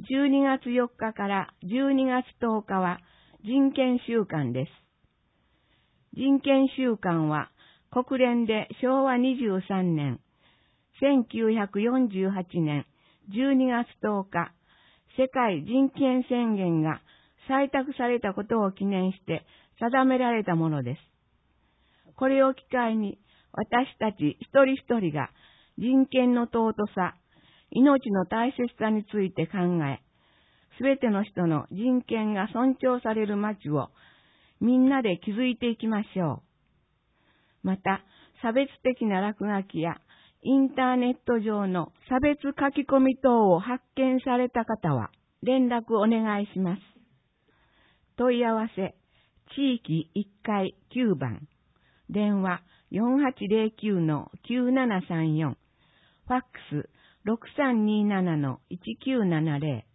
12月4日から12月10日は人権週間です。人権週間は国連で昭和23年、1948年12月10日、世界人権宣言が採択されたことを記念して定められたものです。これを機会に私たち一人一人が人権の尊さ、命の大切さについて考え、すべての人の人権が尊重される街をみんなで築いていきましょう。また、差別的な落書きやインターネット上の差別書き込み等を発見された方は連絡お願いします。問い合わせ、地域1階9番、電話 4809-9734、ファックス 6327-1970